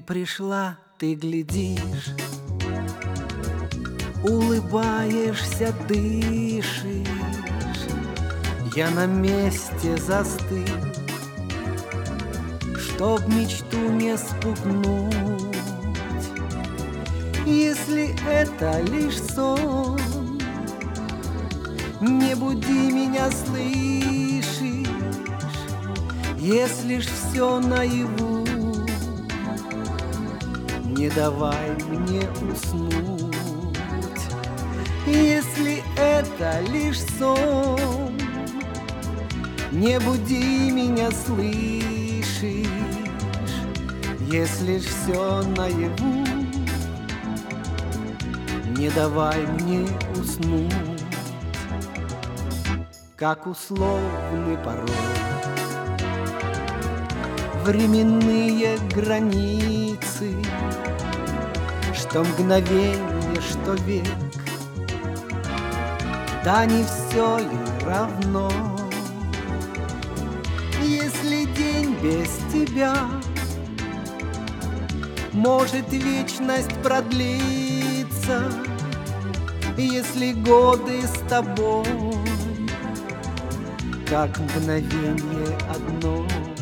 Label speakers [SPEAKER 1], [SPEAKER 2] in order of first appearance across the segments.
[SPEAKER 1] пришла, ты глядишь, улыбаешься, дышишь. Я на месте застыл, чтоб мечту не спугнуть. Если это лишь сон, не буди меня, слышишь? Если ж все наяву, не давай мне уснуть. Если это лишь сон, не буди меня, слышишь? Если ж все наяву, не давай мне уснуть. Как условный порой временные границы, что мгновенье, что век, да не все ли равно? Если день без тебя может вечность продлиться, если годы с тобой как мгновенье одно.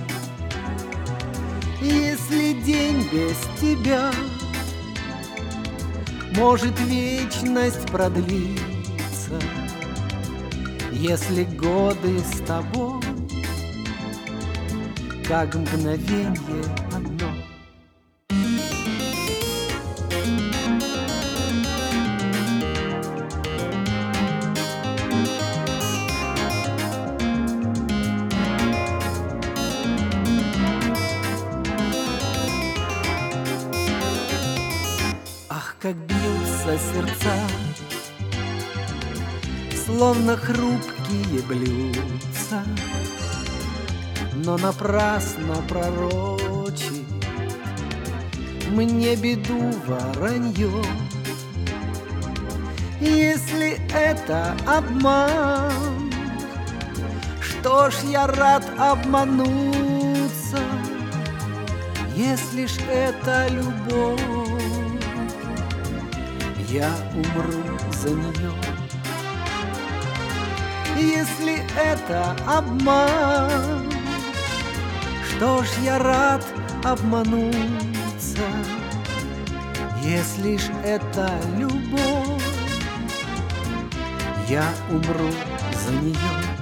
[SPEAKER 1] Если день без тебя может вечность продлиться, если годы с тобой как мгновенье одно. Ах, как бьются сердца, словно хрупкие блюдца, но напрасно пророчит мне беду воронье. Если это обман, что ж, я рад обмануться. Если ж это любовь, я умру за нее. Если это обман, что ж, я рад обмануться. Если ж это любовь, я умру за нее.